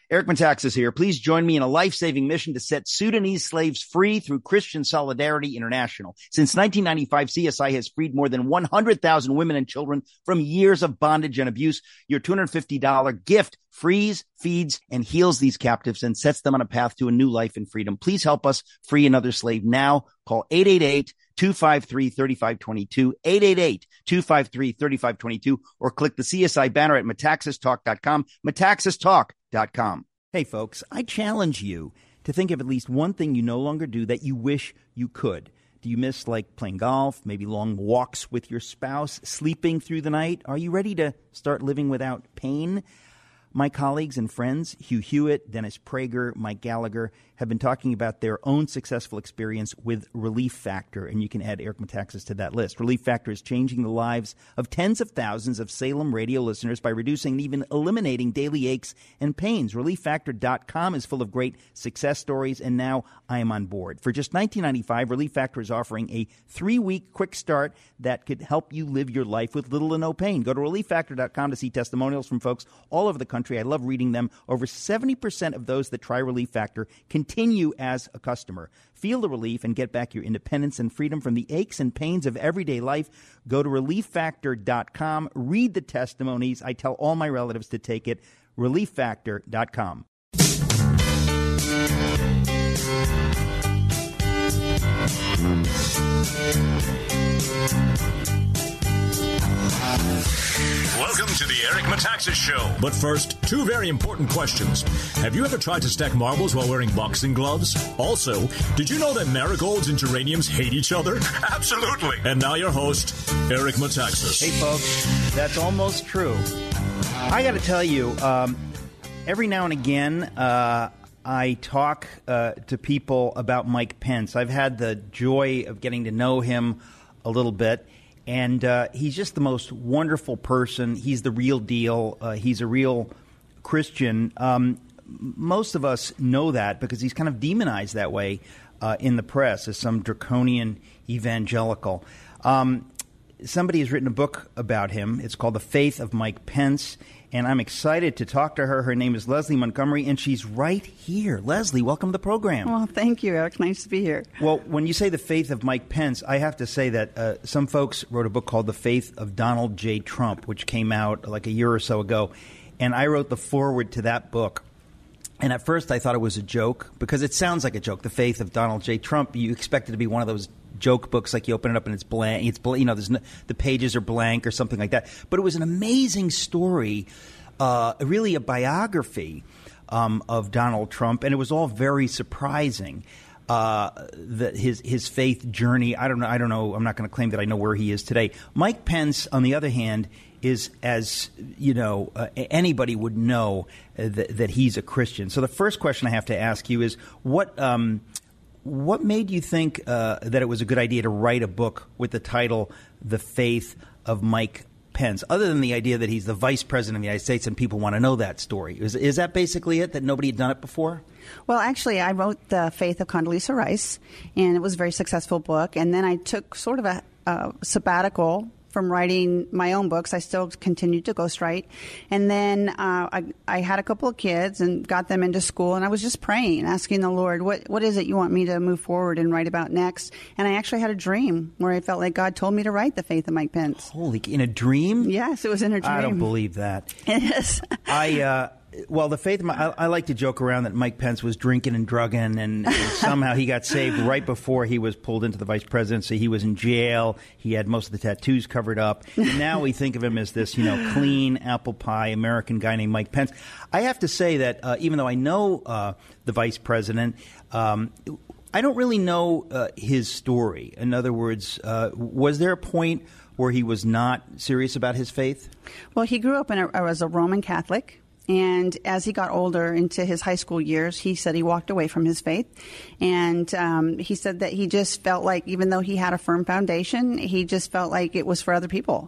Eric Metaxas here. Please join me in a life-saving mission to set Sudanese slaves free through Christian Solidarity International. Since 1995, CSI has freed more than 100,000 women and children from years of bondage and abuse. Your $250 gift frees, feeds, and heals these captives and sets them on a path to a new life in freedom. Please help us free another slave now. Call 888-253-3522, 888-253-3522, or click the CSI banner at metaxastalk.com, metaxastalk.com. Hey, folks, I challenge you to think of at least one thing you no longer do that you wish you could. Do you miss, like, playing golf, maybe long walks with your spouse, sleeping through the night? Are you ready to start living without pain? My colleagues and friends, Hugh Hewitt, Dennis Prager, Mike Gallagher, have been talking about their own successful experience with Relief Factor, and you can add Eric Metaxas to that list. Relief Factor is changing the lives of tens of thousands of Salem radio listeners by reducing and even eliminating daily aches and pains. ReliefFactor.com is full of great success stories, and now I am on board. For just $19.95, Relief Factor is offering a 3-week quick start that could help you live your life with little to no pain. Go to ReliefFactor.com to see testimonials from folks all over the country. I love reading them. Over 70% of those that try Relief Factor continue as a customer. Feel the relief and get back your independence and freedom from the aches and pains of everyday life. Go to ReliefFactor.com. Read the testimonies. I tell all my relatives to take it. ReliefFactor.com. Welcome to the Eric Metaxas Show. But first, 2 very important questions. Have you ever tried to stack marbles while wearing boxing gloves? Also, did you know that marigolds and geraniums hate each other? Absolutely. And now your host, Eric Metaxas. Hey, folks, that's almost true. I got to tell you, every now and again, I talk to people about Mike Pence. I've had the joy of getting to know him a little bit. And he's just the most wonderful person. He's the real deal. He's a real Christian. Most of us know that because he's kind of demonized that way in the press as some draconian evangelical. Somebody has written a book about him. It's called The Faith of Mike Pence. And I'm excited to talk to her. Her name is Leslie Montgomery, and she's right here. Leslie, welcome to the program. Well, thank you, Eric. Nice to be here. Well, when you say The Faith of Mike Pence, I have to say that some folks wrote a book called The Faith of Donald J. Trump, which came out like a year or so ago. And I wrote the foreword to that book. And at first I thought it was a joke, because it sounds like a joke, The Faith of Donald J. Trump. You expect it to be one of those joke books, like you open it up and it's blank. The pages are blank or something like that. But it was an amazing story, really a biography of Donald Trump, and it was all very surprising. That his faith journey. I don't know. I'm not going to claim that I know where he is today. Mike Pence, on the other hand, is, as you know, anybody would know that he's a Christian. So the first question I have to ask you is what made you think that it was a good idea to write a book with the title "The Faith of Mike Pence," other than the idea that he's the vice president of the United States and people want to know that story? Is that basically it, that nobody had done it before? Well, actually, I wrote The Faith of Condoleezza Rice, and it was a very successful book. And then I took sort of a sabbatical from writing my own books. I still continued to ghostwrite. And then I had a couple of kids and got them into school, and I was just praying, asking the Lord, what is it you want me to move forward and write about next? And I actually had a dream where I felt like God told me to write The Faith of Mike Pence. Holy, in a dream? Yes, it was in a dream. I don't believe that. It is. Well, the faith of I like to joke around that Mike Pence was drinking and drugging, and somehow he got saved right before he was pulled into the vice presidency. He was in jail. He had most of the tattoos covered up. And now we think of him as this, clean apple pie American guy named Mike Pence. I have to say that even though I know the vice president, I don't really know his story. In other words, was there a point where he was not serious about his faith? Well, he grew up as a Roman Catholic. And as he got older into his high school years, he said he walked away from his faith. And he said that he just felt like, even though he had a firm foundation, he just felt like it was for other people.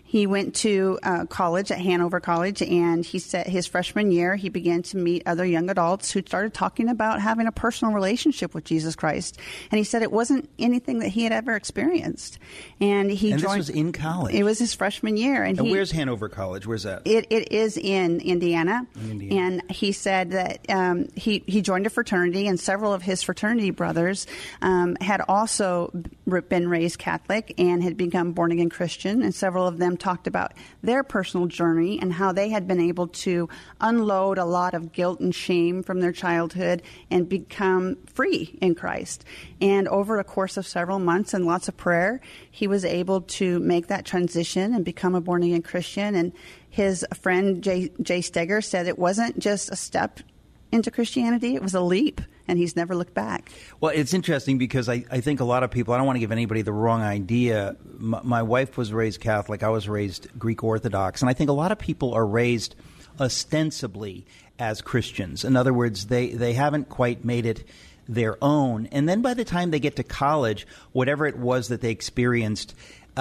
He went to college at Hanover College, and he said his freshman year he began to meet other young adults who started talking about having a personal relationship with Jesus Christ. And he said it wasn't anything that he had ever experienced. And joined. This was in college? It was his freshman year. And where's Hanover College? Where's that? It is in Indiana. And he said that he joined a fraternity, and several of his fraternity brothers had also been raised Catholic and had become born-again Christian, and several of them talked about their personal journey and how they had been able to unload a lot of guilt and shame from their childhood and become free in Christ. And over a course of several months and lots of prayer, he was able to make that transition and become a born-again Christian. And his friend Jay Steger said it wasn't just a step into Christianity, it was a leap, and he's never looked back. Well, it's interesting because I think a lot of people, I don't want to give anybody the wrong idea. My wife was raised Catholic. I was raised Greek Orthodox. And I think a lot of people are raised ostensibly as Christians. In other words, they haven't quite made it their own. And then by the time they get to college, whatever it was that they experienced,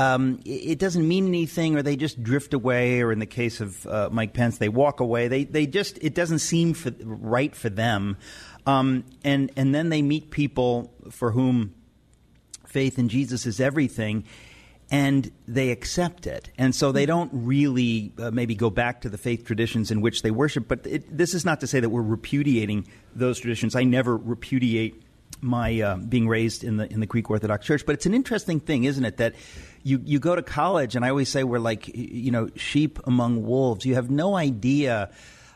it doesn't mean anything, or they just drift away, or in the case of Mike Pence, they walk away. They just, it doesn't seem right for them. And then they meet people for whom faith in Jesus is everything, and they accept it. And so they don't really maybe go back to the faith traditions in which they worship. But this is not to say that we're repudiating those traditions. I never repudiate my being raised in the Greek Orthodox Church. But it's an interesting thing, isn't it, that you go to college, and I always say we're like, sheep among wolves. You have no idea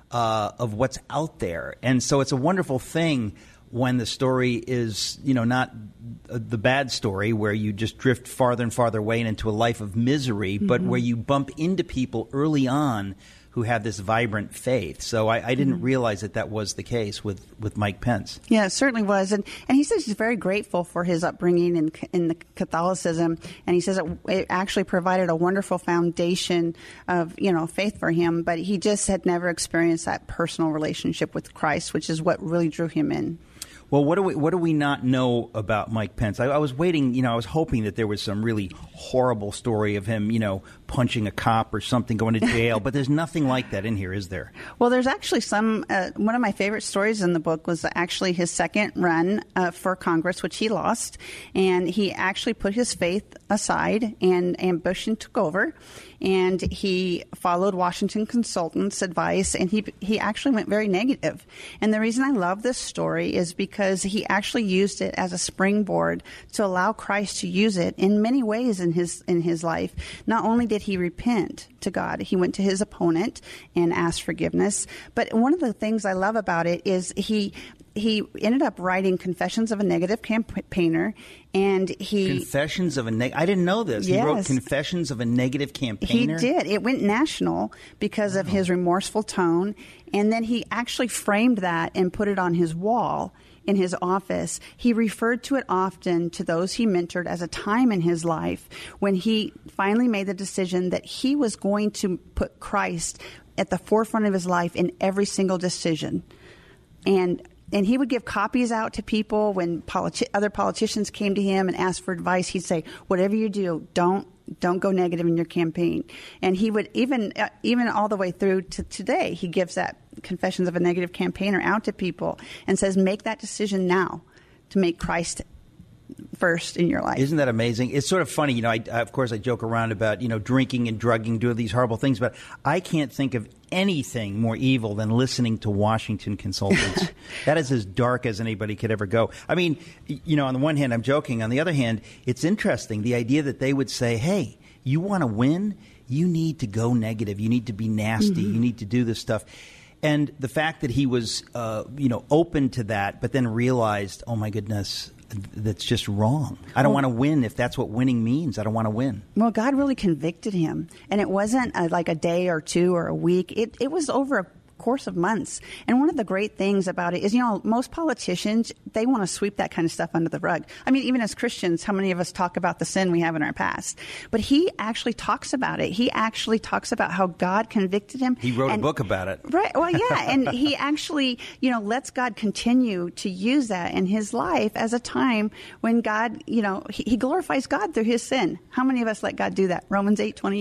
of what's out there. And so it's a wonderful thing when the story is, not the bad story where you just drift farther and farther away and into a life of misery, but where you bump into people early on who have this vibrant faith. So I didn't realize that was the case with Mike Pence. Yeah, it certainly was. And he says he's very grateful for his upbringing in the Catholicism. And he says it actually provided a wonderful foundation of, faith for him. But he just had never experienced that personal relationship with Christ, which is what really drew him in. Well, what do we not know about Mike Pence? I was waiting, I was hoping that there was some really horrible story of him, punching a cop or something, going to jail. But there's nothing like that in here, is there? Well, there's actually some. One of my favorite stories in the book was actually his second run for Congress, which he lost. And he actually put his faith aside, and ambition took over. And he followed Washington consultants' advice, and he actually went very negative. And the reason I love this story is because he actually used it as a springboard to allow Christ to use it in many ways in his life. Not only did he repent to God, he went to his opponent and asked forgiveness. But one of the things I love about it is he ended up writing Confessions of a Negative Campaigner, and Confessions of a I didn't know this. Yes. He wrote Confessions of a Negative Campaigner? He did. It went national because of his remorseful tone, and then he actually framed that and put it on his wall in his office. He referred to it often to those he mentored as a time in his life when he finally made the decision that he was going to put Christ at the forefront of his life in every single decision. And he would give copies out to people when other politicians came to him and asked for advice. He'd say, whatever you do, don't go negative in your campaign. And he would even all the way through to today, he gives that Confessions of a Negative Campaigner out to people and says, make that decision now to make Christ first in your life. Isn't that amazing? It's sort of funny, of course I joke around about, drinking and drugging, doing these horrible things, but I can't think of anything more evil than listening to Washington consultants. That is as dark as anybody could ever go. I mean, on the one hand, I'm joking. On the other hand, it's interesting, the idea that they would say, hey, you want to win? You need to go negative. You need to be nasty. You need to do this stuff. And the fact that he was, open to that, but then realized, oh, my goodness, that's just wrong. I don't want to win if that's what winning means. I don't want to win. Well, God really convicted him. And it wasn't like a day or two or a week. It was over a course of months. And one of the great things about it is, most politicians, they want to sweep that kind of stuff under the rug. I mean, even as Christians, how many of us talk about the sin we have in our past? But he actually talks about it. He actually talks about how God convicted him. He wrote a book about it. Right. Well, yeah. And he actually, lets God continue to use that in his life as a time when God, he glorifies God through his sin. How many of us let God do that? Romans 8:28.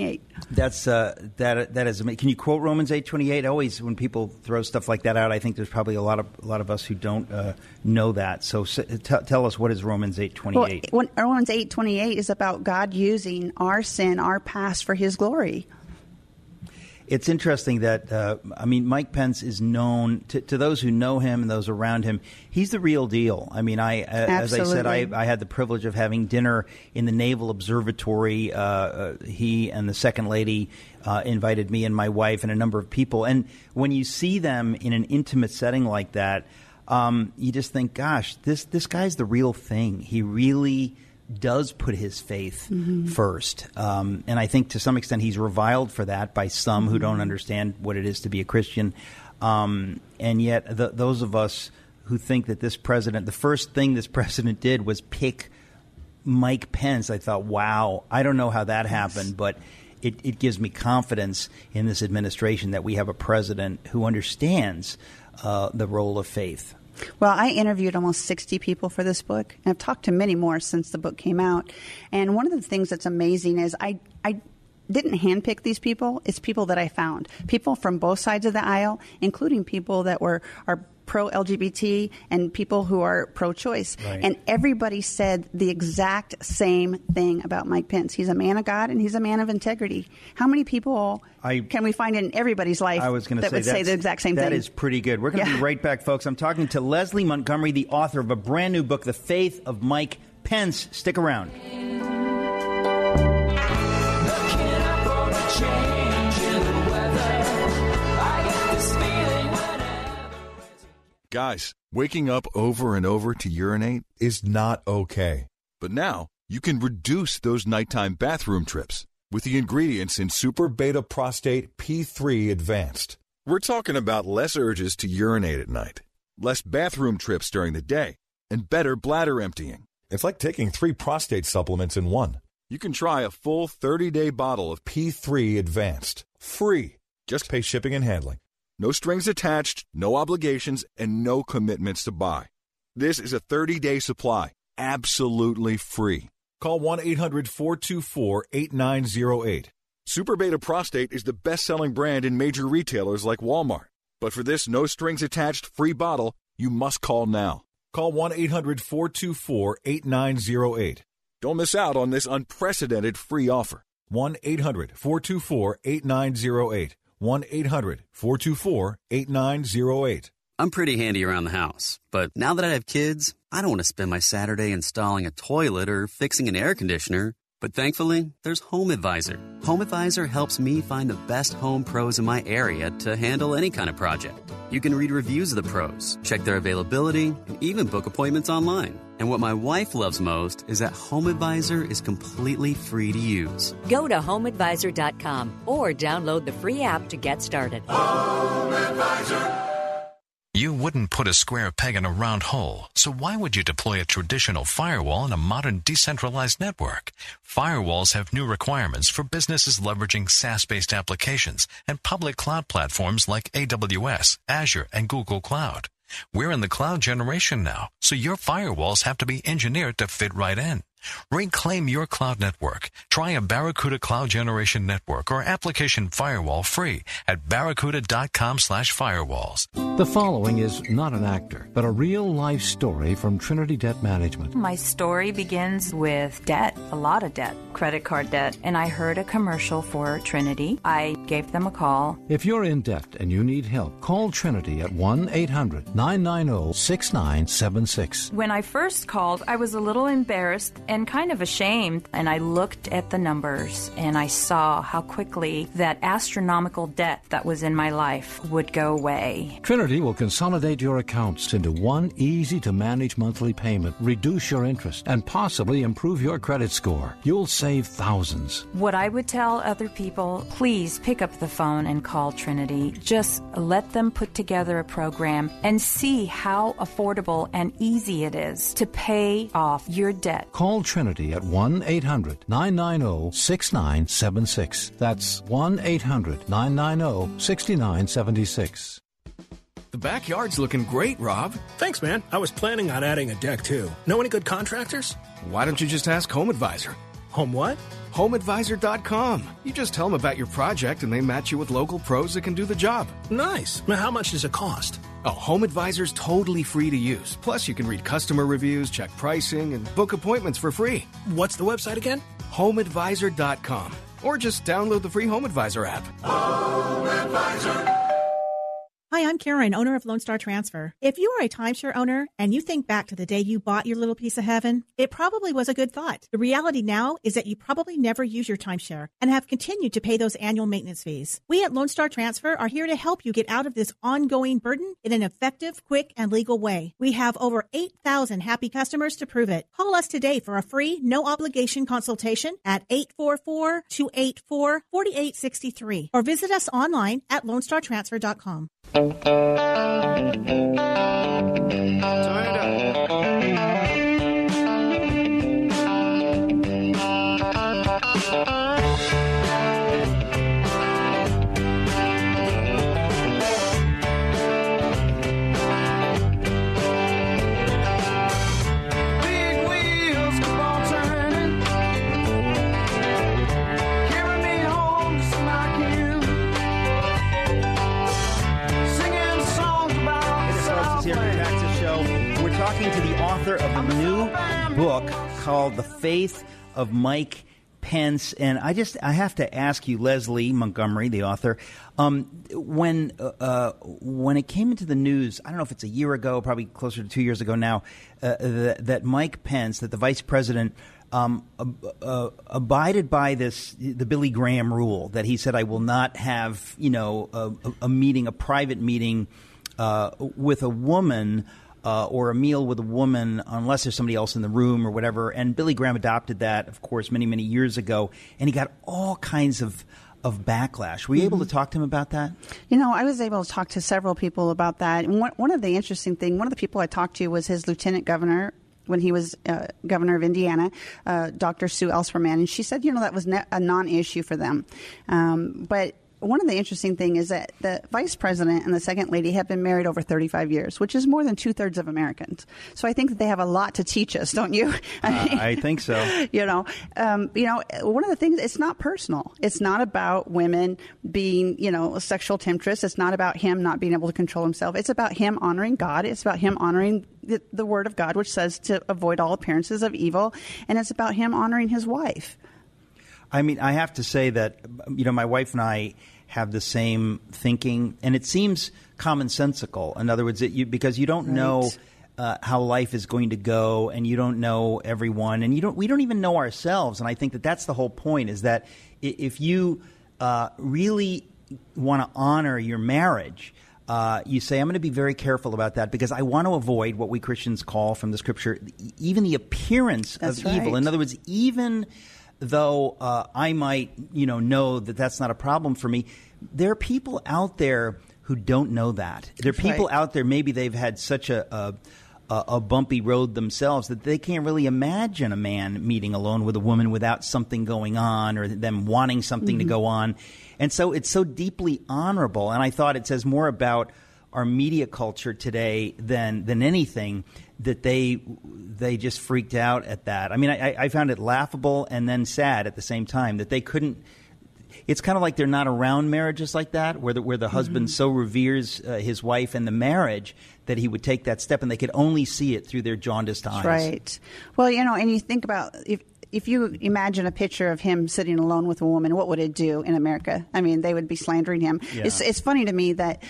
That's that is amazing. Can you quote Romans 8:28? Always, when people throw stuff like that out, I think there's probably a lot of us who don't know that. So tell us, what is Romans 8:28? Well, Romans 8:28 is about God using our sin, our past, for His glory. It's interesting that, Mike Pence is known to those who know him and those around him. He's the real deal. I mean, as I said, I had the privilege of having dinner in the Naval Observatory. He and the Second Lady invited me and my wife and a number of people. And when you see them in an intimate setting like that, you just think, gosh, this guy's the real thing. He really does put his faith first. And I think to some extent he's reviled for that by some who don't understand what it is to be a Christian. And yet those of us who think that this president, the first thing this president did was pick Mike Pence, I thought, wow, I don't know how that happened, but it gives me confidence in this administration that we have a president who understands the role of faith. Well, I interviewed almost 60 people for this book, and I've talked to many more since the book came out. And one of the things that's amazing is I didn't handpick these people. It's people that I found. People from both sides of the aisle, including people that are pro-LGBT and people who are pro-choice. Right. And everybody said the exact same thing about Mike Pence. He's a man of God and he's a man of integrity. How many people can we find in everybody's life that would say the exact same thing? That is pretty good. We're going to be right back, folks. I'm talking to Leslie Montgomery, the author of a brand new book, The Faith of Mike Pence. Stick around. Guys, waking up over and over to urinate is not okay. But now, you can reduce those nighttime bathroom trips with the ingredients in Super Beta Prostate P3 Advanced. We're talking about less urges to urinate at night, less bathroom trips during the day, and better bladder emptying. It's like taking 3 prostate supplements in one. You can try a full 30-day bottle of P3 Advanced. Free. Just pay shipping and handling. No strings attached, no obligations, and no commitments to buy. This is a 30-day supply, absolutely free. Call 1-800-424-8908. Super Beta Prostate is the best-selling brand in major retailers like Walmart. But for this no-strings-attached free bottle, you must call now. Call 1-800-424-8908. Don't miss out on this unprecedented free offer. 1-800-424-8908. 1-800-424-8908. I'm pretty handy around the house, but now that I have kids, I don't want to spend my Saturday installing a toilet or fixing an air conditioner. But thankfully, there's HomeAdvisor. HomeAdvisor helps me find the best home pros in my area to handle any kind of project. You can read reviews of the pros, check their availability, and even book appointments online. And what my wife loves most is that HomeAdvisor is completely free to use. Go to HomeAdvisor.com or download the free app to get started. HomeAdvisor. You wouldn't put a square peg in a round hole, so why would you deploy a traditional firewall in a modern decentralized network? Firewalls have new requirements for businesses leveraging SaaS-based applications and public cloud platforms like AWS, Azure, and Google Cloud. We're in the cloud generation now, so your firewalls have to be engineered to fit right in. Reclaim your cloud network. Try a Barracuda Cloud Generation Network or application firewall free at barracuda.com/firewalls. The following is not an actor, but a real-life story from Trinity Debt Management. My story begins with debt, a lot of debt, credit card debt, and I heard a commercial for Trinity. I gave them a call. If you're in debt and you need help, call Trinity at 1-800-990-6976. When I first called, I was a little embarrassed and kind of ashamed, and I looked at the numbers and I saw how quickly that astronomical debt that was in my life would go away. Trinity will consolidate your accounts into one easy-to-manage monthly payment, reduce your interest, and possibly improve your credit score. You'll save thousands. What I would tell other people, please pick up the phone and call Trinity. Just let them put together a program and see how affordable and easy it is to pay off your debt. Call Trinity at 1-800-990-6976. That's 1-800-990-6976. The backyard's looking great, Rob. Thanks, man. I was planning on adding a deck, too. Know any good contractors? Why don't you just ask HomeAdvisor? Home what? HomeAdvisor.com. You just tell them about your project and they match you with local pros that can do the job. Nice. Now, how much does it cost? Oh, HomeAdvisor's totally free to use. Plus, you can read customer reviews, check pricing, and book appointments for free. What's the website again? HomeAdvisor.com. Or just download the free HomeAdvisor app. Home Advisor. Hi, I'm Karen, owner of Lone Star Transfer. If you are a timeshare owner and you think back to the day you bought your little piece of heaven, it probably was a good thought. The reality now is that you probably never use your timeshare and have continued to pay those annual maintenance fees. We at Lone Star Transfer are here to help you get out of this ongoing burden in an effective, quick, and legal way. We have over 8,000 happy customers to prove it. Call us today for a free, no-obligation consultation at 844-284-4863 or visit us online at LoneStarTransfer.com. Turn it Big wheels keep on turning, carry me home to Smokin'. Here at the Metaxas Show. We're talking to the author of a new book called The Faith of Mike Pence. And I have to ask you, Leslie Montgomery, the author, when it came into the news, I don't know if it's a year ago, probably closer to 2 years ago now, that Mike Pence, that the vice president, abided by the Billy Graham rule, that he said, I will not have, a meeting, a private meeting with a woman or a meal with a woman unless there's somebody else in the room or whatever. And Billy Graham adopted that, of course, many, many years ago. And he got all kinds of backlash. Were you able to talk to him about that? I was able to talk to several people about that. And one of the interesting things, one of the people I talked to was his lieutenant governor when he was governor of Indiana, Dr. Sue Ellspermann. And she said, that was a non-issue for them. But one of the interesting things is that the vice president and the second lady have been married over 35 years, which is more than 2/3 of Americans. So I think that they have a lot to teach us, don't you? I think so. One of the things, it's not personal. It's not about women being, a sexual temptress. It's not about him not being able to control himself. It's about him honoring God. It's about him honoring the word of God, which says to avoid all appearances of evil. And it's about him honoring his wife. I mean, I have to say that, my wife and I have the same thinking, and it seems commonsensical. In other words, because you don't know how life is going to go, and you don't know everyone, and we don't even know ourselves. And I think that that's the whole point, is that if you really want to honor your marriage, you say, I'm going to be very careful about that because I want to avoid what we Christians call from the Scripture even the appearance of evil. In other words, even though I might, know that that's not a problem for me, there are people out there who don't know that. There are people out there, maybe they've had such a bumpy road themselves that they can't really imagine a man meeting alone with a woman without something going on or them wanting something to go on. And so it's so deeply honorable. And I thought it says more about our media culture today than anything that they just freaked out at that. I mean, I found it laughable and then sad at the same time that they couldn't. It's kind of like they're not around marriages like that, where the husband so reveres his wife and the marriage that he would take that step, and they could only see it through their jaundiced eyes. Right. Well, and you think about if you imagine a picture of him sitting alone with a woman, what would it do in America? I mean, they would be slandering him. Yeah. It's funny to me that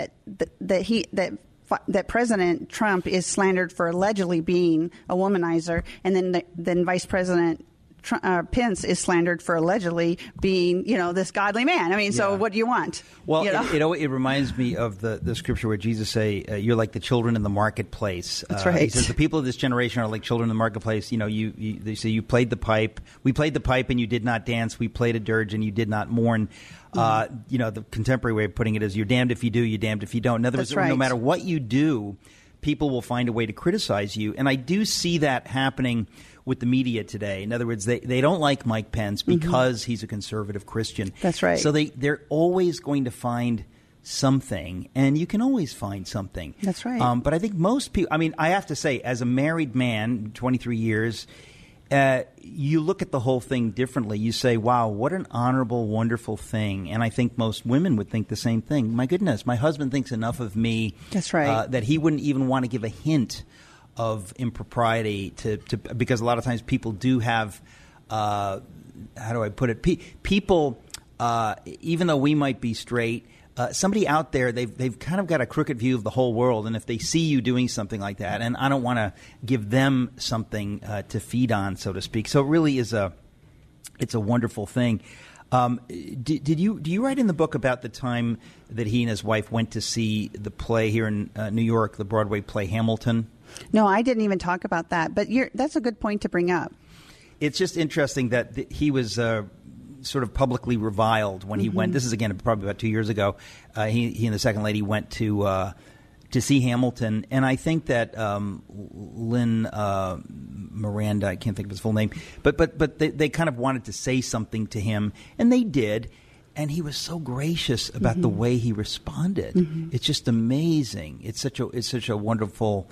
President Trump is slandered for allegedly being a womanizer, and then Vice President Pence is slandered for allegedly being, this godly man. I mean, so what do you want? Well, it reminds me of the scripture where Jesus say, "You're like the children in the marketplace." That's right. He says the people of this generation are like children in the marketplace. They say you played the pipe. We played the pipe and you did not dance. We played a dirge and you did not mourn. The contemporary way of putting it is, you're damned if you do, you're damned if you don't. In other words, no matter what you do, people will find a way to criticize you. And I do see that happening with the media today. In other words, they don't like Mike Pence because he's a conservative Christian. That's right. So they're always going to find something, and you can always find something. That's right. But I think most people, I mean, I have to say, as a married man, 23 years, you look at the whole thing differently. You say, wow, what an honorable, wonderful thing. And I think most women would think the same thing. My goodness, my husband thinks enough of me. That's right. That he wouldn't even want to give a hint of impropriety to because a lot of times people do have, how do I put it? People, even though we might be straight, somebody out there, they've kind of got a crooked view of the whole world, and if they see you doing something like that, and I don't want to give them something to feed on, so to speak. So it really is it's a wonderful thing. Do you write in the book about the time that he and his wife went to see the play here in New York, the Broadway play Hamilton? No, I didn't even talk about that, but that's a good point to bring up. It's just interesting that he was sort of publicly reviled when he went. This is, again, probably about 2 years ago. He and the second lady went to see Hamilton. And I think that Lynn Miranda, I can't think of his full name, but they kind of wanted to say something to him, and they did. And he was so gracious about the way he responded. It's just amazing. It's such a wonderful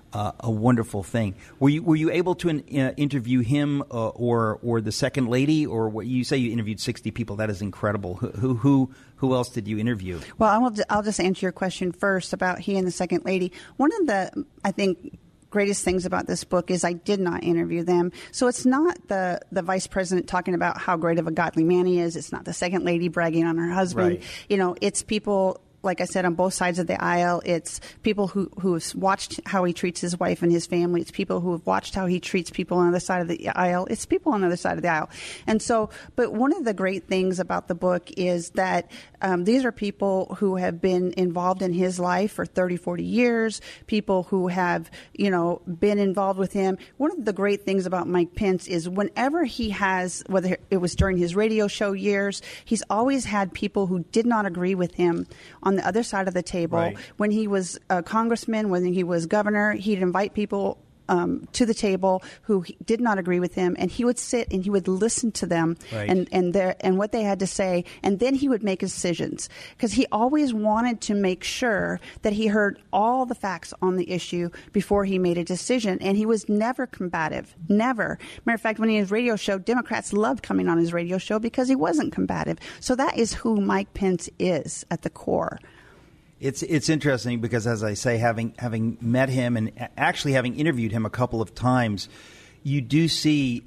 thing. Were you able to interview him or the second lady, or what you say you interviewed 60 people? That is incredible. Who else did you interview? Well, I'll just answer your question first about he and the second lady. One of the, I think, greatest things about this book is I did not interview them. So it's not the vice president talking about how great of a godly man he is. It's not the second lady bragging on her husband. Right. It's people, like I said, on both sides of the aisle. It's people who have watched how he treats his wife and his family. It's people who have watched how he treats people on the other side of the aisle. It's people on the other side of the aisle. And so, but one of the great things about the book is that these are people who have been involved in his life for 30, 40 years, people who have, been involved with him. One of the great things about Mike Pence is whenever he has, whether it was during his radio show years, he's always had people who did not agree with him on the other side of the table. Right. When he was a congressman, when he was governor, he'd invite people to the table who did not agree with him, and he would sit and he would listen to them and what they had to say, and then he would make decisions, because he always wanted to make sure that he heard all the facts on the issue before he made a decision. And he was never combative, never. Matter of fact, when he had his radio show, Democrats loved coming on his radio show because he wasn't combative. So that is who Mike Pence is at the core. It's interesting because, as I say, having met him and actually having interviewed him a couple of times, you do see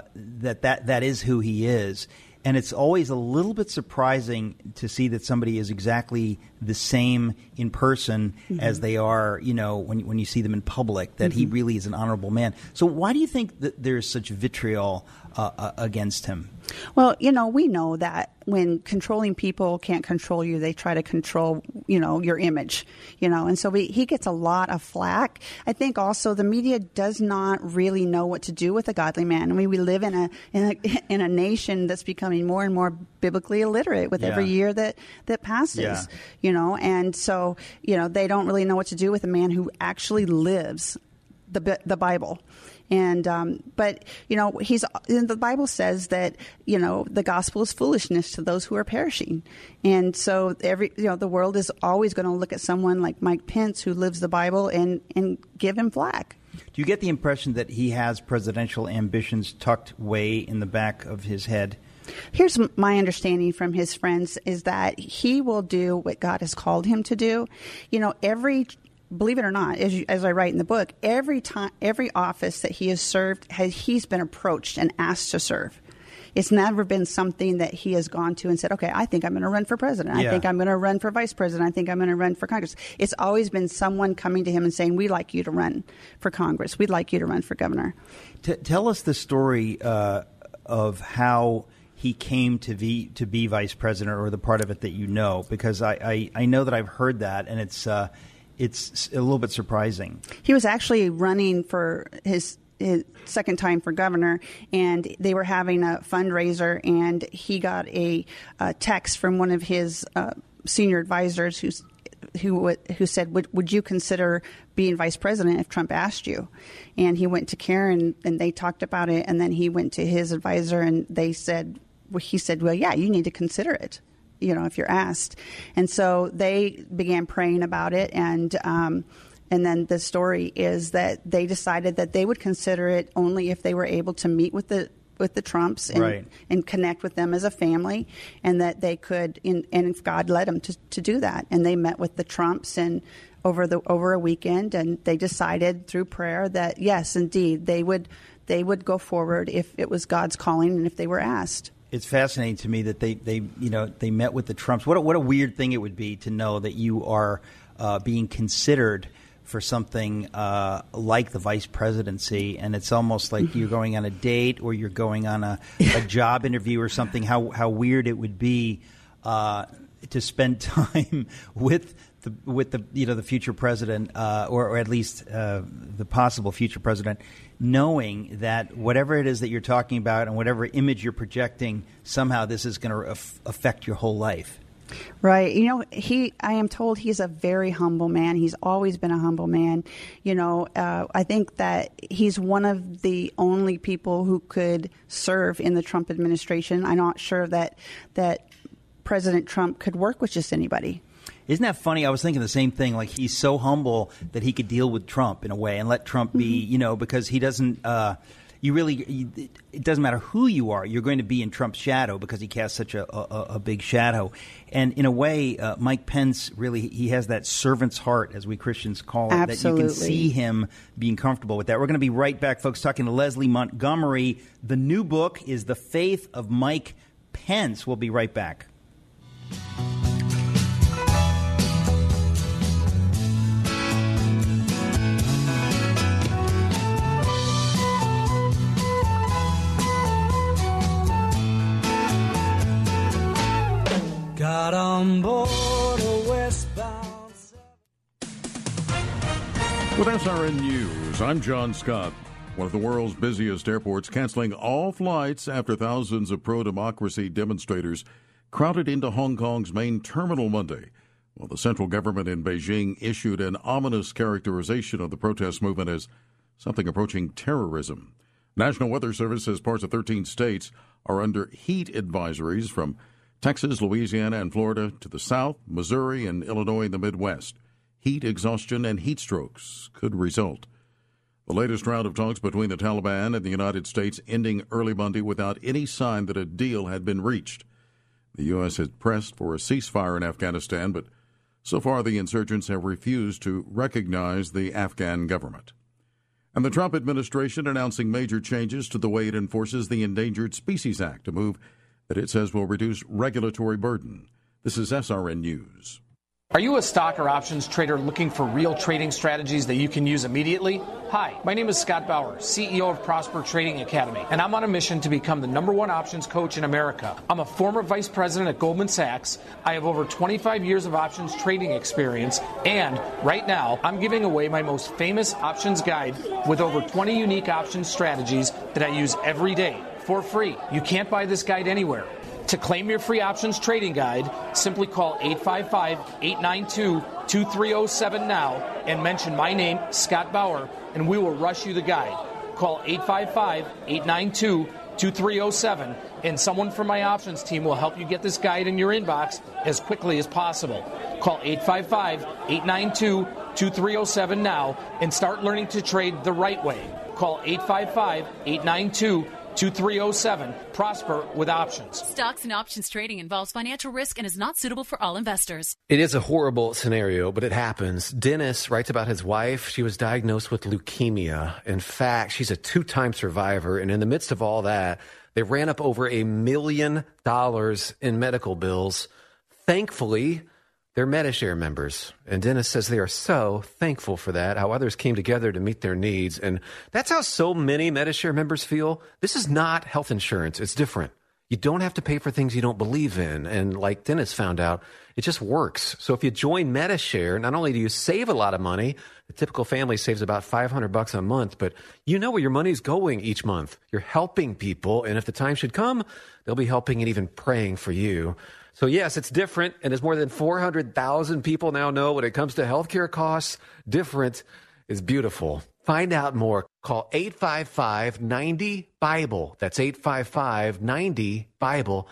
that is who he is. And it's always a little bit surprising to see that somebody is exactly the same in person as they are, when you see them in public, that he really is an honorable man. So why do you think that there's such vitriol against him? Well, we know that when controlling people can't control you, they try to control, your image, and so he gets a lot of flack. I think also the media does not really know what to do with a godly man. I mean, we live in a nation that's becoming more and more biblically illiterate with every year that passes, and so, they don't really know what to do with a man who actually lives the Bible. And but the Bible says that the gospel is foolishness to those who are perishing, and so the world is always going to look at someone like Mike Pence who lives the Bible and give him flack. Do you get the impression that he has presidential ambitions tucked way in the back of his head? Here's my understanding from his friends is that he will do what God has called him to do. Believe it or not, as I write in the book, every office that he has served, he's been approached and asked to serve. It's never been something that he has gone to and said, okay, I think I'm going to run for president. I think I'm going to run for vice president. I think I'm going to run for Congress. It's always been someone coming to him and saying, we'd like you to run for Congress. We'd like you to run for governor. Tell us the story of how he came to be vice president, or the part of it that you know, because I know that I've heard that, and it's a little bit surprising. He was actually running for his second time for governor, and they were having a fundraiser, and he got a text from one of his senior advisors who said, would you consider being vice president if Trump asked you? And he went to Karen, and they talked about it, and then he went to his advisor, and he said, well, yeah, you need to consider it, if you're asked. And so they began praying about it, and And then the story is that they decided that they would consider it only if they were able to meet with the Trumps and connect with them as a family, and that they could, and if God led them to do that. And they met with the Trumps and over a weekend, and they decided through prayer that yes, indeed, they would go forward if it was God's calling and if they were asked. It's fascinating to me that they met with the Trumps. What a weird thing it would be to know that you are being considered for something like the vice presidency, and it's almost like you're going on a date or you're going on a job interview or something. How weird it would be to spend time with the future president, or at least the possible future president, knowing that whatever it is that you're talking about and whatever image you're projecting, somehow this is going to affect your whole life. Right. I am told he's a very humble man. He's always been a humble man. I think that he's one of the only people who could serve in the Trump administration. I'm not sure that President Trump could work with just anybody. Isn't that funny? I was thinking the same thing. Like, he's so humble that he could deal with Trump in a way and let Trump be, because he doesn't it doesn't matter who you are. You're going to be in Trump's shadow because he casts such a big shadow. And in a way, Mike Pence he has that servant's heart, as we Christians call it. Absolutely. That you can see him being comfortable with that. We're going to be right back, folks, talking to Leslie Montgomery. The new book is The Faith of Mike Pence. We'll be right back. Got on board a westbound. With SRN News, I'm John Scott. One of the world's busiest airports canceling all flights after thousands of pro-democracy demonstrators crowded into Hong Kong's main terminal Monday, while the central government in Beijing issued an ominous characterization of the protest movement as something approaching terrorism. National Weather Service says parts of 13 states are under heat advisories from Texas, Louisiana, and Florida to the south, Missouri, and Illinois in the Midwest. Heat exhaustion and heat strokes could result. The latest round of talks between the Taliban and the United States ending early Monday without any sign that a deal had been reached. The U.S. had pressed for a ceasefire in Afghanistan, but so far the insurgents have refused to recognize the Afghan government. And the Trump administration announcing major changes to the way it enforces the Endangered Species Act, a move that it says will reduce regulatory burden. This is SRN News. Are you a stock or options trader looking for real trading strategies that you can use immediately? Hi, my name is Scott Bauer, CEO of Prosper Trading Academy, and I'm on a mission to become the #1 options coach in America. I'm a former vice president at Goldman Sachs. I have over 25 years of options trading experience, and right now I'm giving away my most famous options guide with over 20 unique options strategies that I use every day for free. You can't buy this guide anywhere. To claim your free options trading guide, simply call 855-892-2307 now and mention my name, Scott Bauer, and we will rush you the guide. Call 855-892-2307, and someone from my options team will help you get this guide in your inbox as quickly as possible. Call 855-892-2307 now and start learning to trade the right way. Call 855-892-2307. 2307. Prosper with options. Stocks and options trading involves financial risk and is not suitable for all investors. It is a horrible scenario, but it happens. Dennis writes about his wife. She was diagnosed with leukemia. In fact, she's a 2-time survivor. And in the midst of all that, they ran up over $1 million in medical bills. Thankfully, they're Medi-Share members. And Dennis says they are so thankful for that, how others came together to meet their needs. And that's how so many Medi-Share members feel. This is not health insurance. It's different. You don't have to pay for things you don't believe in. And like Dennis found out, it just works. So if you join Medi-Share, not only do you save a lot of money, the typical family saves about $500 a month, but you know where your money's going each month. You're helping people. And if the time should come, they'll be helping and even praying for you. So, yes, it's different, and as more than 400,000 people now know when it comes to healthcare costs, different is beautiful. Find out more. Call 855-90-BIBLE. That's 855-90-BIBLE.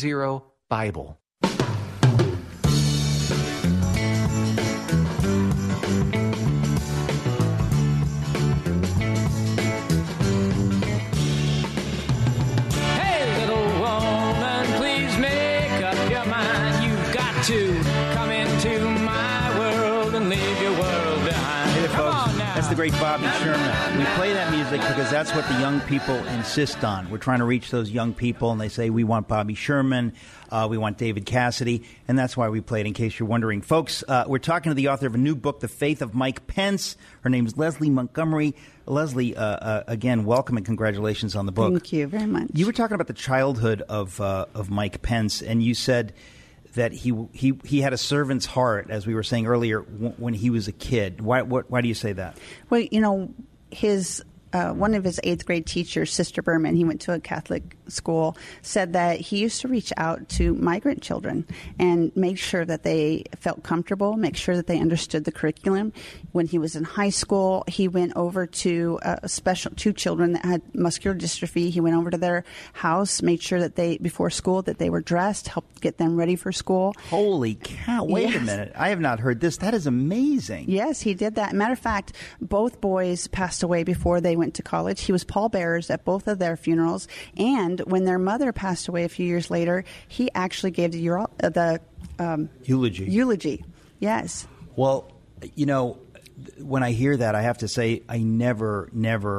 855-90-BIBLE. That's the great Bobby Sherman. We play that music because that's what the young people insist on. We're trying to reach those young people, and they say, we want Bobby Sherman, we want David Cassidy, and that's why we play it, in case you're wondering. Folks, we're talking to the author of a new book, The Faith of Mike Pence. Her name's Leslie Montgomery. Leslie, again, welcome and congratulations on the book. Thank you very much. You were talking about the childhood of Mike Pence, and you said that he had a servant's heart, as we were saying earlier, when he was a kid. Why do you say that? Well, his one of his 8th grade teachers, Sister Berman, he went to a Catholic school, said that he used to reach out to migrant children and make sure that they felt comfortable, make sure that they understood the curriculum. When he was in high school, he went over to two children that had muscular dystrophy. He went over to their house, made sure that before school, that they were dressed, helped get them ready for school. Holy cow. Wait a minute. I have not heard this. That is amazing. Yes, he did that. Matter of fact, both boys passed away before they went to college. He was pallbearers at both of their funerals, and when their mother passed away a few years later, he actually gave the eulogy. Yes. Well, when I hear that, I have to say I never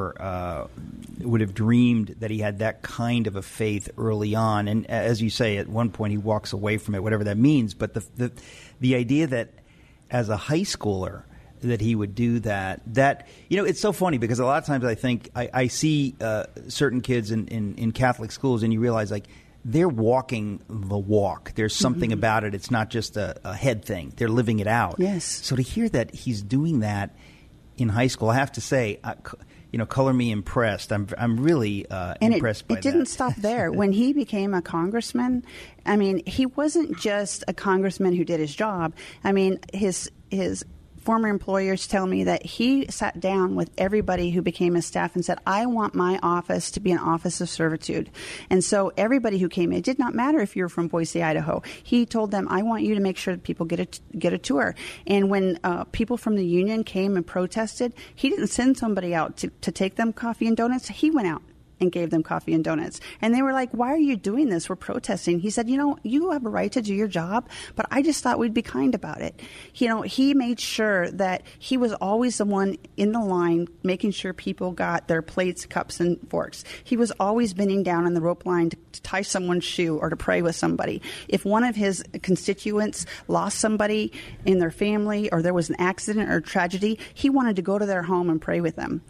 would have dreamed that he had that kind of a faith early on. And as you say, at one point he walks away from it, whatever that means. But the idea that as a high schooler that he would do that, it's so funny because a lot of times I think I see certain kids in Catholic schools, and you realize like they're walking the walk. There's something about it. It's not just a head thing. They're living it out. Yes. So to hear that he's doing that in high school, I have to say, color me impressed. I'm really impressed by that. It didn't stop there. When he became a congressman, I mean, he wasn't just a congressman who did his job. I mean, his former employers tell me that he sat down with everybody who became his staff and said, I want my office to be an office of servitude. And so everybody who came in, it did not matter if you were from Boise, Idaho. He told them, I want you to make sure that people get a tour. And when people from the union came and protested, he didn't send somebody out to take them coffee and donuts. He went out and gave them coffee and donuts. And they were like, why are you doing this? We're protesting. He said, you have a right to do your job, but I just thought we'd be kind about it. He made sure that he was always the one in the line making sure people got their plates, cups, and forks. He was always bending down on the rope line to tie someone's shoe or to pray with somebody. If one of his constituents lost somebody in their family or there was an accident or tragedy, he wanted to go to their home and pray with them.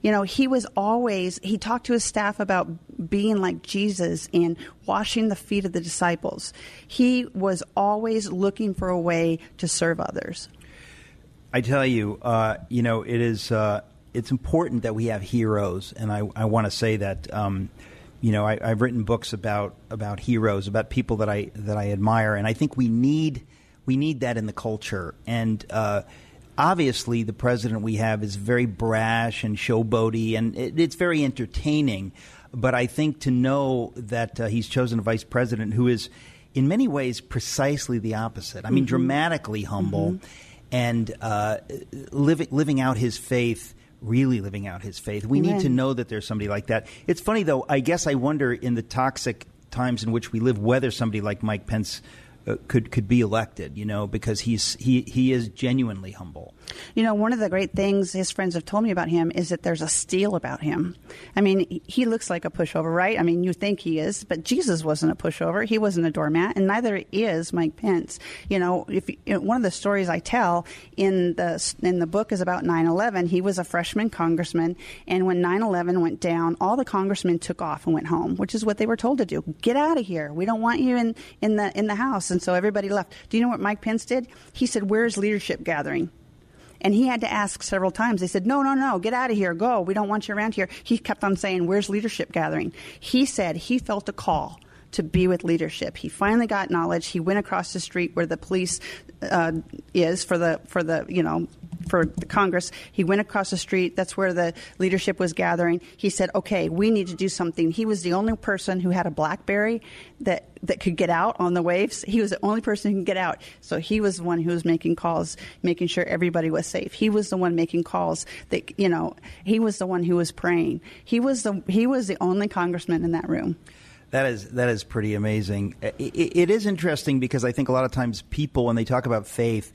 He talked to his staff about being like Jesus and washing the feet of the disciples. He was always looking for a way to serve others. I tell you, it is. It's important that we have heroes, and I want to say that. I've written books about heroes, about people that I admire, and I think we need that in the culture. And obviously, the president we have is very brash and showboaty, and it's very entertaining. But I think to know that he's chosen a vice president who is, in many ways, precisely the opposite. I mean, dramatically humble and living out his faith. Really living out his faith. We need to know that there's somebody like that. It's funny, though. I guess I wonder, in the toxic times in which we live, whether somebody like Mike Pence could be elected, because he is genuinely humble. One of the great things his friends have told me about him is that there's a steel about him. I mean, he looks like a pushover, right? I mean, you think he is, but Jesus wasn't a pushover. He wasn't a doormat, and neither is Mike Pence. One of the stories I tell in the book is about 9/11. He was a freshman congressman, and when 9/11 went down, all the congressmen took off and went home, which is what they were told to do. Get out of here. We don't want you in the house. And so everybody left. Do you know what Mike Pence did? He said, "Where's leadership gathering?" And he had to ask several times. They said, no, get out of here, go. We don't want you around here. He kept on saying, where's leadership gathering? He said he felt a call to be with leadership. He finally got knowledge. He went across the street where the police is for the Congress. He went across the street. That's where the leadership was gathering. He said, okay, we need to do something. He was the only person who had a BlackBerry that could get out on the waves. He was the only person who could get out. So he was the one who was making calls, making sure everybody was safe. He was the one making calls that, he was the one who was praying. He was the only congressman in that room. That is pretty amazing. It is interesting because I think a lot of times people, when they talk about faith,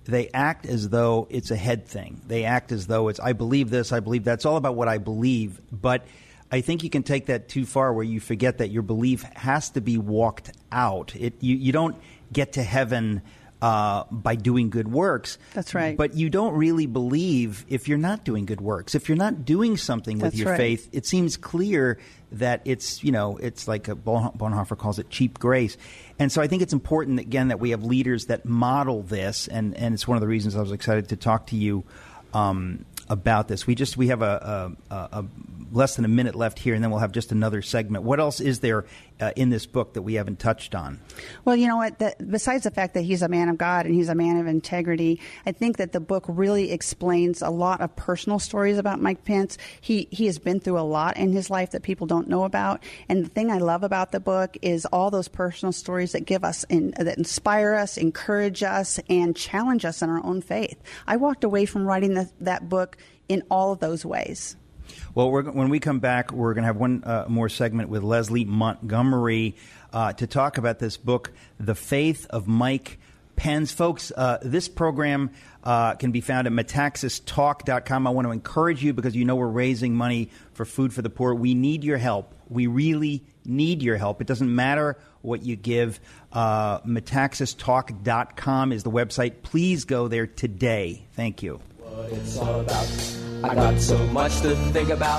they act as though it's a head thing. They act as though it's, I believe this, I believe that's all about what I believe. But I think you can take that too far where you forget that your belief has to be walked out. You don't get to heaven by doing good works. That's right. But you don't really believe if you're not doing good works. If you're not doing something with your faith, it seems clear that it's like Bonhoeffer calls it cheap grace. And so I think it's important, again, that we have leaders that model this. And it's one of the reasons I was excited to talk to you about this. We have a less than a minute left here, and then we'll have just another segment. What else is there in this book that we haven't touched on? Well, you know what? Besides the fact that he's a man of God and he's a man of integrity, I think that the book really explains a lot of personal stories about Mike Pence. He has been through a lot in his life that people don't know about. And the thing I love about the book is all those personal stories that give us, that inspire us, encourage us, and challenge us in our own faith. I walked away from writing that book in all of those ways. Well, when we come back, we're going to have one more segment with Leslie Montgomery to talk about this book, The Faith of Mike Pence. Folks, this program can be found at metaxastalk.com. I want to encourage you, because we're raising money for Food for the Poor. We need your help. We really need your help. It doesn't matter what you give. Metaxastalk.com is the website. Please go there today. Thank you. What it's all about. I got so much to think about.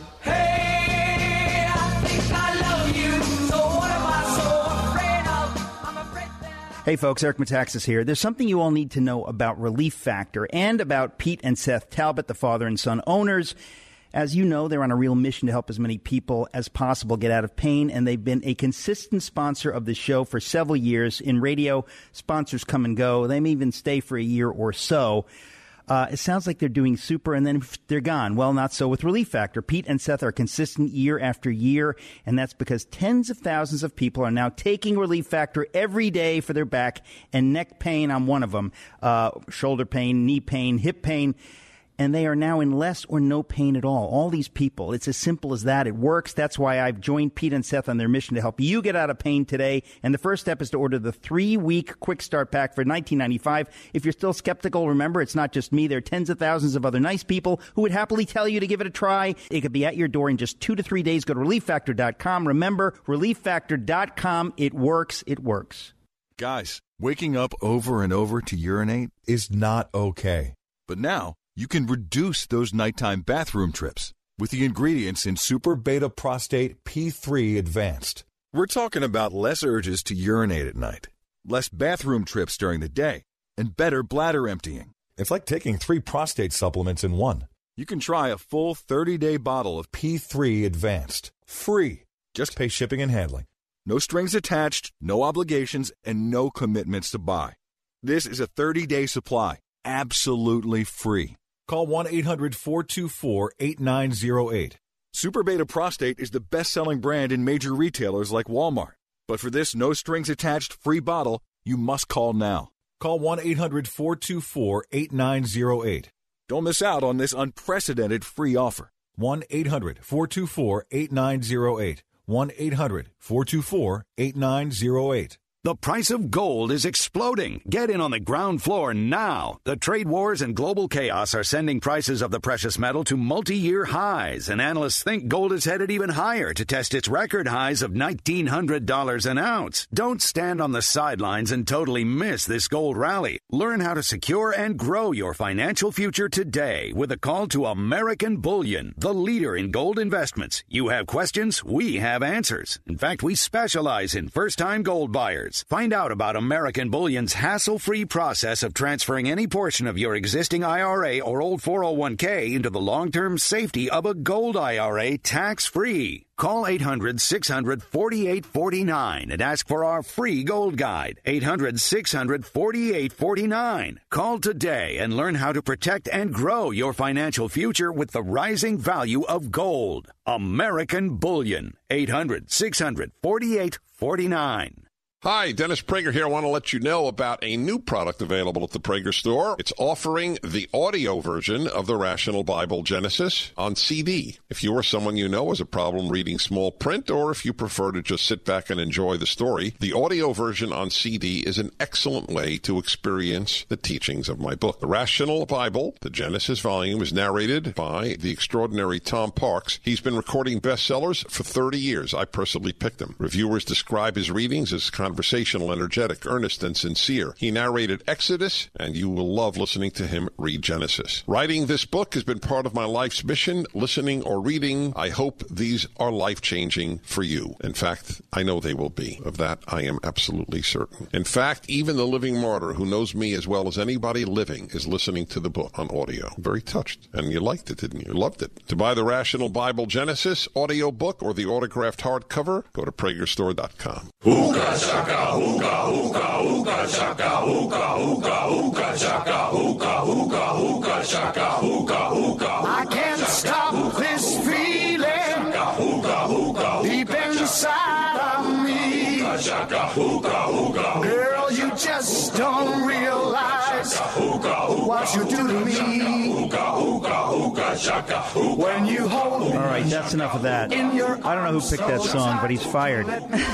Hey, I think I love you. So what am I so afraid of? I'm afraid that... Hey folks, Eric Metaxas here. There's something you all need to know about Relief Factor and about Pete and Seth Talbot, the father and son owners. As you know, they're on a real mission to help as many people as possible get out of pain, and they've been a consistent sponsor of the show for several years. In radio, sponsors come and go. They may even stay for a year or so. It sounds like they're doing super, and then they're gone. Well, not so with Relief Factor. Pete and Seth are consistent year after year, and that's because tens of thousands of people are now taking Relief Factor every day for their back and neck pain. I'm one of them. Shoulder pain, knee pain, hip pain. And they are now in less or no pain at all. All these people, it's as simple as that. It works. That's why I've joined Pete and Seth on their mission to help you get out of pain today. And the first step is to order the 3-week Quick Start Pack for $19.95. If you're still skeptical, remember, it's not just me. There are tens of thousands of other nice people who would happily tell you to give it a try. It could be at your door in just 2 to 3 days. Go to ReliefFactor.com. Remember, ReliefFactor.com. It works. It works. Guys, waking up over and over to urinate is not okay. But now, you can reduce those nighttime bathroom trips with the ingredients in Super Beta Prostate P3 Advanced. We're talking about less urges to urinate at night, less bathroom trips during the day, and better bladder emptying. It's like taking 3 prostate supplements in one. You can try a full 30-day bottle of P3 Advanced, free. Just pay shipping and handling. No strings attached, no obligations, and no commitments to buy. This is a 30-day supply, absolutely free. Call 1-800-424-8908. Super Beta Prostate is the best-selling brand in major retailers like Walmart. But for this no-strings-attached free bottle, you must call now. Call 1-800-424-8908. Don't miss out on this unprecedented free offer. 1-800-424-8908. 1-800-424-8908. The price of gold is exploding. Get in on the ground floor now. The trade wars and global chaos are sending prices of the precious metal to multi-year highs, and analysts think gold is headed even higher to test its record highs of $1,900 an ounce. Don't stand on the sidelines and totally miss this gold rally. Learn how to secure and grow your financial future today with a call to American Bullion, the leader in gold investments. You have questions, we have answers. In fact, we specialize in first-time gold buyers. Find out about American Bullion's hassle-free process of transferring any portion of your existing IRA or old 401k into the long-term safety of a gold IRA tax-free. Call 800-600-4849 and ask for our free gold guide. 800-600-4849. Call today and learn how to protect and grow your financial future with the rising value of gold. American Bullion. 800-600-4849. Hi, Dennis Prager here. I want to let you know about a new product available at the Prager store. It's offering the audio version of the Rational Bible Genesis on CD. If you or someone you know has a problem reading small print, or if you prefer to just sit back and enjoy the story, the audio version on CD is an excellent way to experience the teachings of my book. The Rational Bible, the Genesis volume, is narrated by the extraordinary Tom Parks. He's been recording bestsellers for 30 years. I personally picked him. Reviewers describe his readings as conversational, energetic, earnest, and sincere. He narrated Exodus, and you will love listening to him read Genesis. Writing this book has been part of my life's mission. Listening or reading, I hope these are life-changing for you. In fact, I know they will be. Of that, I am absolutely certain. In fact, even the living martyr who knows me as well as anybody living is listening to the book on audio. Very touched. And you liked it, didn't you? Loved it. To buy the Rational Bible Genesis audio book or the autographed hardcover, go to PragerStore.com. Hookah shaka, hookah, hookah, hookah shaka, hookah, hookah, hookah shaka, hookah, hookah, hookah shaka, hookah, hookah. I can't stop this feeling deep inside of me. Hookah, hookah. Girl, you just don't realize what you do to me. When you hold me. All right, that's enough of that. I don't know who picked that song, but he's fired.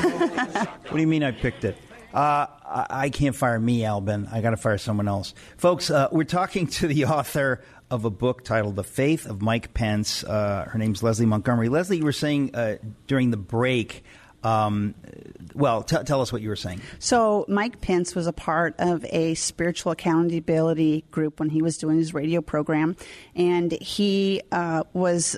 What do you mean I picked it? I can't fire me, Albin. I got to fire someone else. Folks, we're talking to the author of a book titled The Faith of Mike Pence. Her name's Leslie Montgomery. Leslie, you were saying during the break, tell us what you were saying. So Mike Pence was a part of a spiritual accountability group when he was doing his radio program, and he was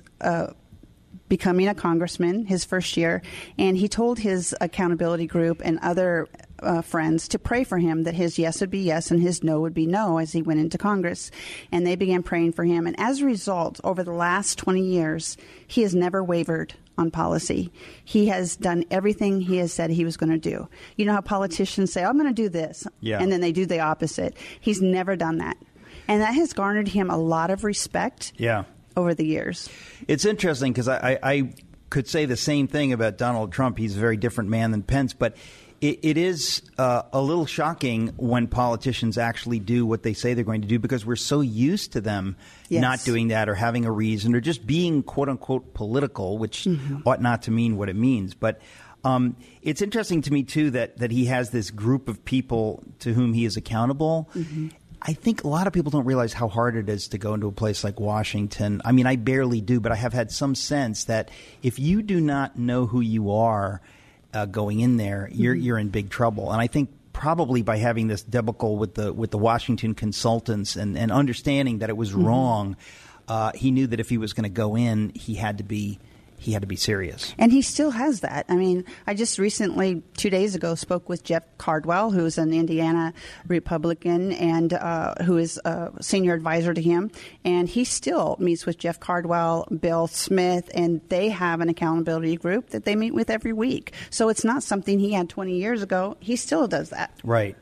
becoming a congressman his first year, and he told his accountability group and other friends to pray for him, that his yes would be yes and his no would be no as he went into Congress. And they began praying for him. And as a result, over the last 20 years, he has never wavered on policy. He has done everything he has said he was going to do. You know how politicians say, I'm going to do this, and then they do the opposite. He's never done that. And that has garnered him a lot of respect over the years. It's interesting because I could say the same thing about Donald Trump. He's a very different man than Pence, but it is a little shocking when politicians actually do what they say they're going to do, because we're so used to them not doing that or having a reason or just being, quote unquote, political, which ought not to mean what it means. But it's interesting to me, too, that he has this group of people to whom he is accountable. I think a lot of people don't realize how hard it is to go into a place like Washington. I mean, I barely do, but I have had some sense that if you do not know who you are going in there, you're in big trouble. And I think probably by having this debacle with the Washington consultants and understanding that it was wrong, he knew that if he was going to go in, he had to be serious. And he still has that. I mean, I just recently, 2 days ago, spoke with Jeff Cardwell, who's an Indiana Republican and who is a senior advisor to him. And he still meets with Jeff Cardwell, Bill Smith, and they have an accountability group that they meet with every week. So it's not something he had 20 years ago. He still does that. Right.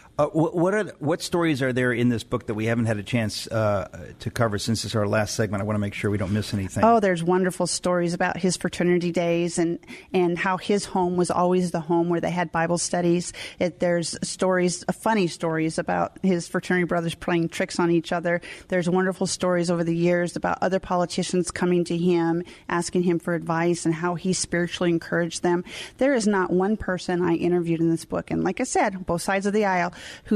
What stories are there in this book that we haven't had a chance to cover since it's our last segment? I want to make sure we don't miss anything. Oh, there's wonderful stories about his fraternity days and how his home was always the home where they had Bible studies. There's stories, funny stories about his fraternity brothers playing tricks on each other. There's wonderful stories over the years about other politicians coming to him, asking him for advice and how he spiritually encouraged them. There is not one person I interviewed in this book, and like I said, both sides of the aisle,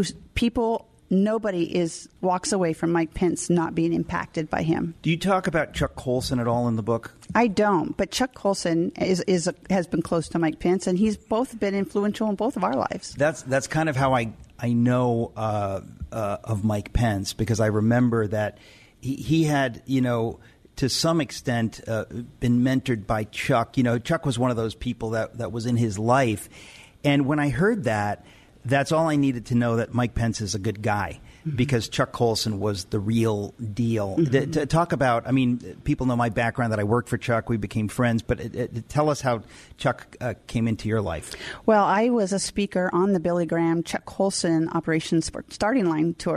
nobody walks away from Mike Pence not being impacted by him. Do you talk about Chuck Colson at all in the book? I don't, but Chuck Colson has been close to Mike Pence, and he's both been influential in both of our lives. That's kind of how I know of Mike Pence, because I remember that he had, to some extent been mentored by Chuck. Chuck was one of those people that was in his life, and when I heard that, that's all I needed to know, that Mike Pence is a good guy, because Chuck Colson was the real deal. To talk about, people know my background, that I worked for Chuck. We became friends. But tell us how Chuck came into your life. Well, I was a speaker on the Billy Graham Chuck Colson Operation Starting Line tour.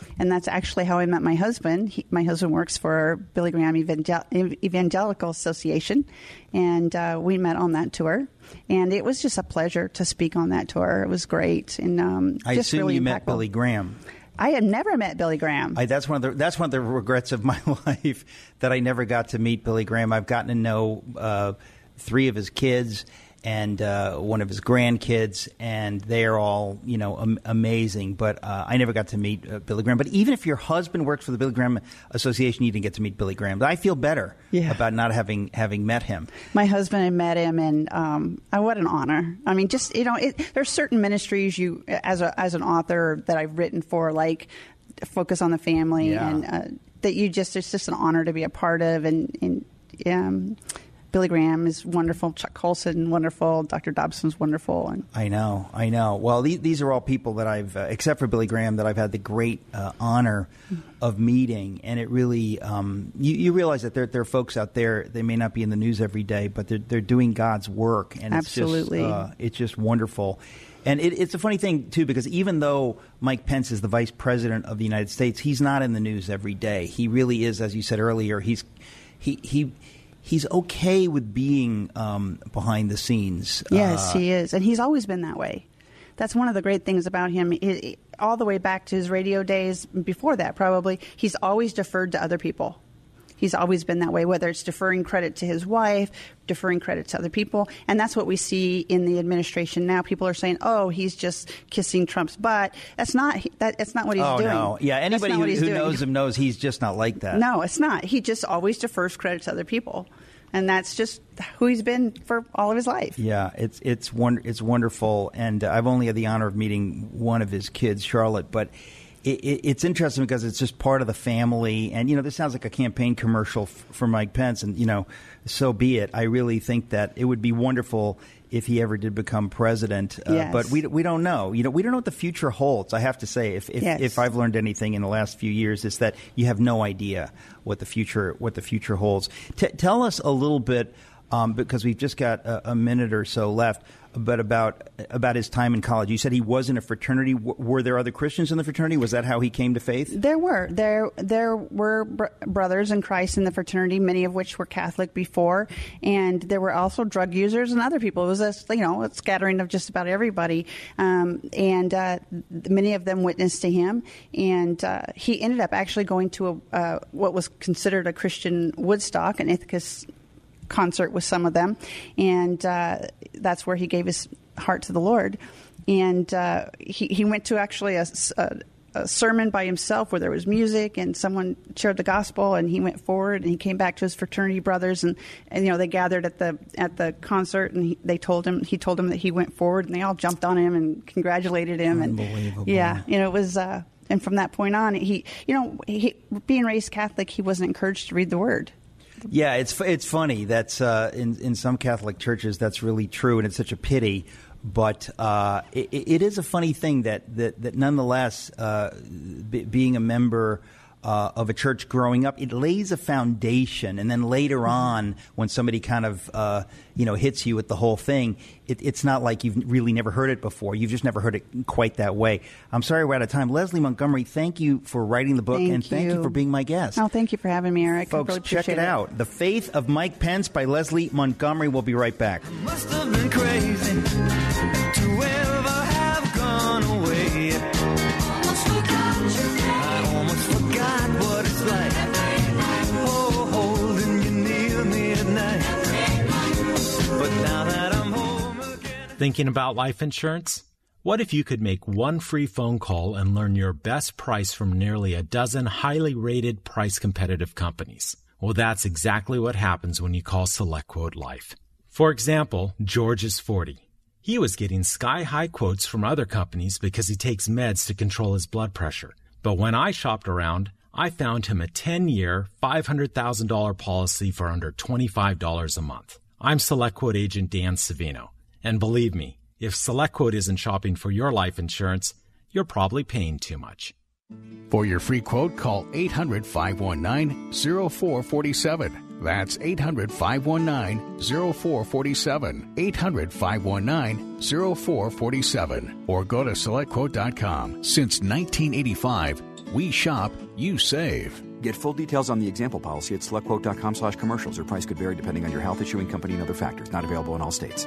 And that's actually how I met my husband. My husband works for Billy Graham Evangelical Association, and we met on that tour. And it was just a pleasure to speak on that tour. It was great. And I just assume really you impactful. met Billy Graham. I had never met Billy Graham. That's one of the regrets of my life, that I never got to meet Billy Graham. I've gotten to know 3 of his kids and one of his grandkids, and they are all, amazing. But I never got to meet Billy Graham. But even if your husband works for the Billy Graham Association, you didn't get to meet Billy Graham. But I feel better about not having met him. My husband had met him, and what an honor. I mean, just, there's certain ministries you, as an author that I've written for, like Focus on the Family, and that it's just an honor to be a part of, and Billy Graham is wonderful. Chuck Colson, wonderful. Dr. Dobson's wonderful. And I know. Well, these are all people that I've, except for Billy Graham, that I've had the great honor of meeting. And it really, you realize that there are folks out there, they may not be in the news every day, but they're doing God's work. And absolutely. It's just wonderful. And it's a funny thing, too, because even though Mike Pence is the vice president of the United States, he's not in the news every day. He really is, as you said earlier, he's okay with being behind the scenes. Yes, he is. And he's always been that way. That's one of the great things about him. All the way back to his radio days, before that probably, he's always deferred to other people. He's always been that way, whether it's deferring credit to his wife, deferring credit to other people. And that's what we see in the administration now. People are saying, oh, he's just kissing Trump's butt. That's not what he's doing. Oh, no. Yeah, anybody who knows him knows he's just not like that. No, it's not. He just always defers credit to other people. And that's just who he's been for all of his life. Yeah, it's wonderful. And I've only had the honor of meeting one of his kids, Charlotte, but it's interesting because it's just part of the family. And, this sounds like a campaign commercial for Mike Pence. And, so be it. I really think that it would be wonderful if he ever did become president. Yes. But we don't know. We don't know what the future holds, I have to say. If I've learned anything in the last few years, it's that you have no idea what the future holds. Tell us a little bit, because we've just got a minute or so left, but about his time in college. You said he was in a fraternity. Were there other Christians in the fraternity? Was that how he came to faith? There were. There were brothers in Christ in the fraternity, many of which were Catholic before, and there were also drug users and other people. It was a scattering of just about everybody, and many of them witnessed to him. And he ended up actually going to what was considered a Christian Woodstock, an Ithaca concert with some of them, and that's where he gave his heart to the Lord. And he went to actually a sermon by himself where there was music and someone shared the gospel, and he went forward and he came back to his fraternity brothers, and they gathered at the concert, and he told him that he went forward, and they all jumped on him and congratulated him. Unbelievable. And it was and from that point on, he being raised Catholic, he wasn't encouraged to read the Word. Yeah, it's funny. That's in some Catholic churches that's really true, and it's such a pity. But it is a funny thing that nonetheless, being a member of a church growing up, it lays a foundation, and then later on, when somebody kind of hits you with the whole thing, it's not like you've really never heard it before. You've just never heard it quite that way. I'm sorry we're out of time. Leslie Montgomery, thank you for writing the book, and thank you for being my guest. Oh, thank you for having me, Eric. Folks, really check it out. The Faith of Mike Pence by Leslie Montgomery. We'll be right back. Must have been crazy to ever have gone away. I almost forgot what it's like. Oh, holding you near me at night. But now that I'm home again. Thinking about life insurance? What if you could make one free phone call and learn your best price from nearly a dozen highly rated, price-competitive companies? Well, that's exactly what happens when you call SelectQuote Life. For example, George is 40. He was getting sky-high quotes from other companies because he takes meds to control his blood pressure. But when I shopped around, I found him a 10-year, $500,000 policy for under $25 a month. I'm SelectQuote agent Dan Savino. And believe me, if SelectQuote isn't shopping for your life insurance, you're probably paying too much. For your free quote, call 800-519-0447. That's 800-519-0447. 800-519-0447. Or go to SelectQuote.com. Since 1985, we shop, you save. Get full details on the example policy at SelectQuote.com/commercials. Or price could vary depending on your health, issuing company, and other factors. Not available in all states.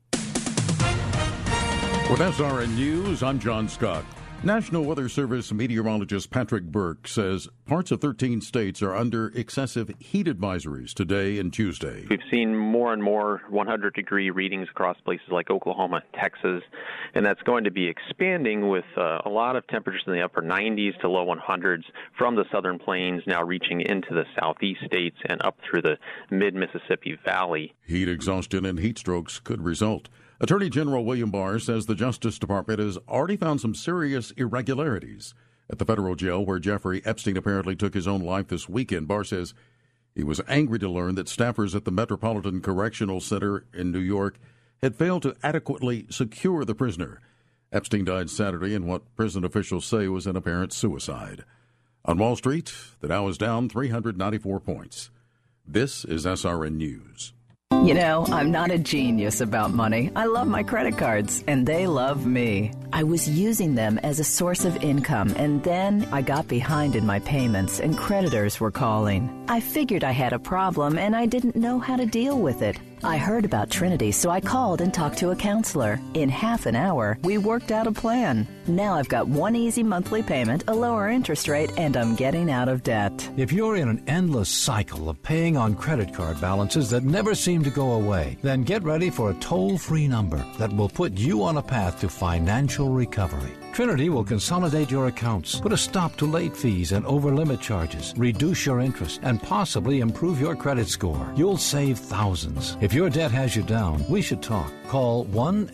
With SRN News, I'm John Scott. National Weather Service meteorologist Patrick Burke says parts of 13 states are under excessive heat advisories today and Tuesday. We've seen more and more 100-degree readings across places like Oklahoma, Texas, and that's going to be expanding with a lot of temperatures in the upper 90s to low 100s from the southern plains now reaching into the southeast states and up through the mid-Mississippi Valley. Heat exhaustion and heat strokes could result. Attorney General William Barr says the Justice Department has already found some serious irregularities at the federal jail where Jeffrey Epstein apparently took his own life this weekend. Barr says he was angry to learn that staffers at the Metropolitan Correctional Center in New York had failed to adequately secure the prisoner. Epstein died Saturday in what prison officials say was an apparent suicide. On Wall Street, the Dow is down 394 points. This is SRN News. You know, I'm not a genius about money. I love my credit cards, and they love me. I was using them as a source of income, and then I got behind in my payments, and creditors were calling. I figured I had a problem, and I didn't know how to deal with it. I heard about Trinity, so I called and talked to a counselor. In half an hour, we worked out a plan. Now I've got one easy monthly payment, a lower interest rate, and I'm getting out of debt. If you're in an endless cycle of paying on credit card balances that never seem to go away, then get ready for a toll-free number that will put you on a path to financial recovery. Trinity will consolidate your accounts, put a stop to late fees and over-limit charges, reduce your interest, and possibly improve your credit score. You'll save thousands. If your debt has you down, we should talk. Call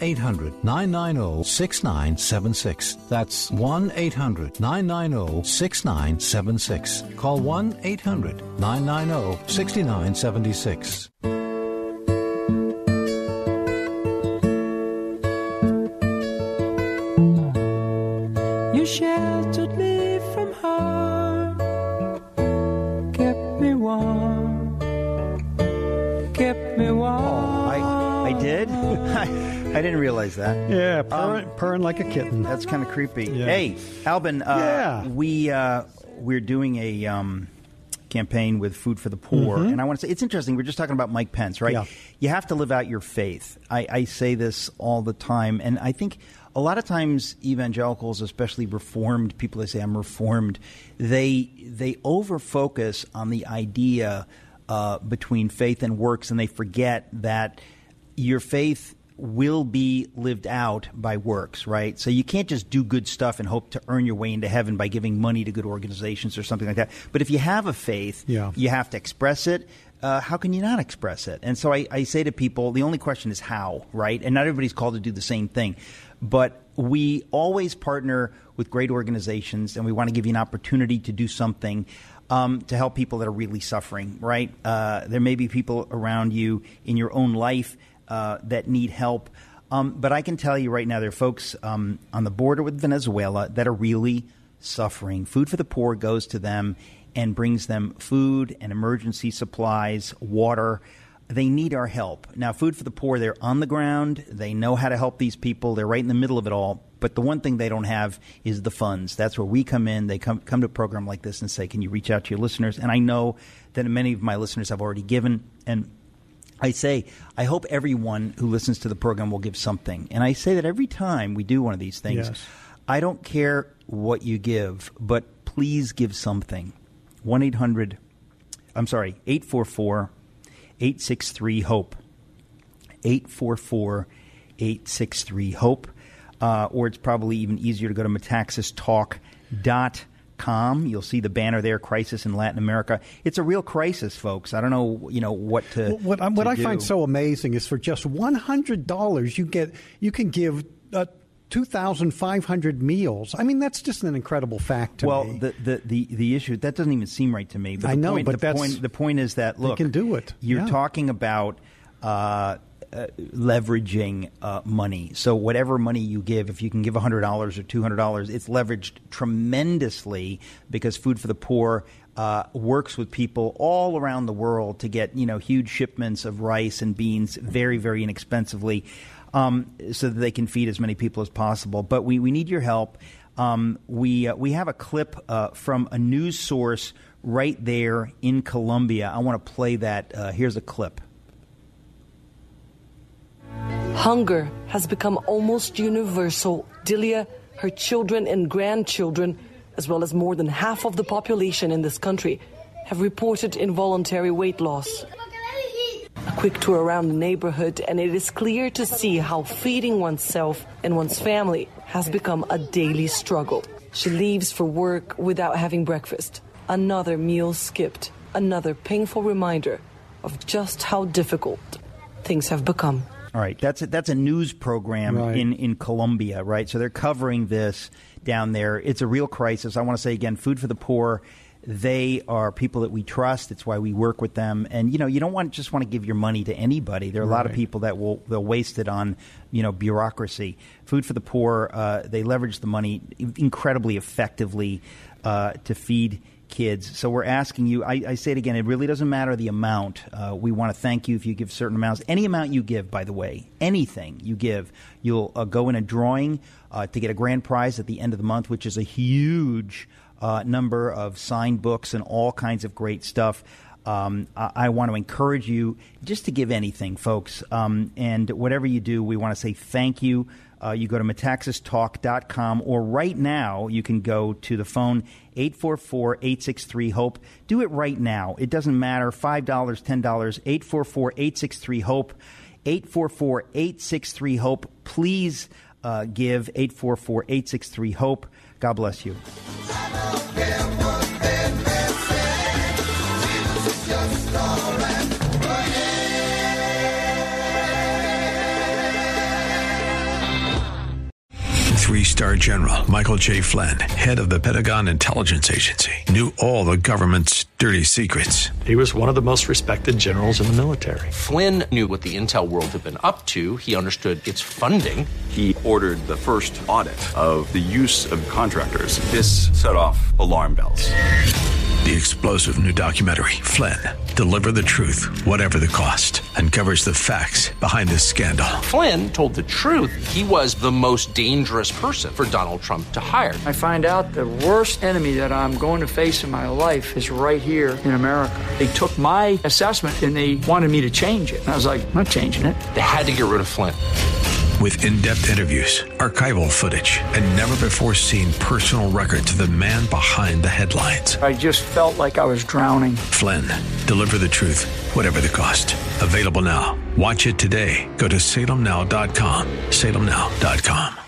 1-800-990-6976. That's 1-800-990-6976. Call 1-800-990-6976. You sheltered me from harm, kept me warm, kept me warm. Oh, I did? I didn't realize that. Yeah, purring like a kitten. That's kind of creepy. Yeah. Hey, Albin, we're doing a campaign with Food for the Poor, and I want to say, it's interesting, we're just talking about Mike Pence, right? Yeah. You have to live out your faith. I say this all the time, and I think a lot of times evangelicals, especially Reformed, people that say I'm Reformed, they over-focus on the idea between faith and works, and they forget that your faith will be lived out by works, right? So you can't just do good stuff and hope to earn your way into heaven by giving money to good organizations or something like that. But if you have a faith, you have to express it. How can you not express it? And so I say to people, the only question is how, right? And not everybody's called to do the same thing. But we always partner with great organizations, and we want to give you an opportunity to do something to help people that are really suffering, right? There may be people around you in your own life that need help. But I can tell you right now, there are folks on the border with Venezuela that are really suffering. Food for the Poor goes to them and brings them food and emergency supplies, water. They need our help. Now, Food for the Poor, they're on the ground. They know how to help these people. They're right in the middle of it all. But the one thing they don't have is the funds. That's where we come in. They come to a program like this and say, can you reach out to your listeners? And I know that many of my listeners have already given. And I say, I hope everyone who listens to the program will give something. And I say that every time we do one of these things, I don't care what you give, but please give something. 844-863-HOPE. 844-863-HOPE. Or it's probably even easier to go to metaxastalk.com. You'll see the banner there, Crisis in Latin America. It's a real crisis, folks. I don't know, what to What I find so amazing is for just $100, you can give 2,500 meals. I mean, that's just an incredible fact to me. Well, the issue, that doesn't even seem right to me. But I know, the point is that, look, they can do it. You're talking about leveraging money. So whatever money you give, if you can give $100 or $200, it's leveraged tremendously because Food for the Poor works with people all around the world to get huge shipments of rice and beans very, very inexpensively, so that they can feed as many people as possible. But we need your help. We have a clip from a news source right there in Colombia. I want to play that. Here's a clip. Hunger has become almost universal. Dilia, her children and grandchildren, as well as more than half of the population in this country, have reported involuntary weight loss. A quick tour around the neighborhood, and it is clear to see how feeding oneself and one's family has become a daily struggle. She leaves for work without having breakfast. Another meal skipped. Another painful reminder of just how difficult things have become. All right, that's a news program in Colombia, right? So they're covering this down there. It's a real crisis. I want to say again, Food for the Poor, they are people that we trust. It's why we work with them. And, you don't just want to give your money to anybody. There are a lot of people that they'll waste it on, bureaucracy. Food for the Poor, they leverage the money incredibly effectively to feed kids. So we're asking you, I say it again, it really doesn't matter the amount. We want to thank you if you give certain amounts. Any amount you give, by the way, anything you give, you'll go in a drawing to get a grand prize at the end of the month, which is a huge number of signed books and all kinds of great stuff. I want to encourage you just to give anything, folks. And whatever you do, we want to say thank you. You go to metaxastalk.com, or right now you can go to the phone 844-863-HOPE. Do it right now. It doesn't matter, $5, $10, 844-863-HOPE, 844-863-HOPE. Please give 844-863-HOPE. God bless you. Three-star General Michael J. Flynn, head of the Pentagon Intelligence Agency, knew all the government's dirty secrets. He was one of the most respected generals in the military. Flynn knew what the intel world had been up to. He understood its funding. He ordered the first audit of the use of contractors. This set off alarm bells. The explosive new documentary, Flynn, Deliver the Truth, Whatever the Cost, uncovers the facts behind this scandal. Flynn told the truth. He was the most dangerous person for Donald Trump to hire. I find out the worst enemy that I'm going to face in my life is right here in America. They took my assessment and they wanted me to change it. And I was like, I'm not changing it. They had to get rid of Flynn. With in-depth interviews, archival footage, and never-before-seen personal records of the man behind the headlines. I just felt like I was drowning. Flynn, Deliver the Truth, Whatever the Cost. Available now. Watch it today. Go to salemnow.com. salemnow.com.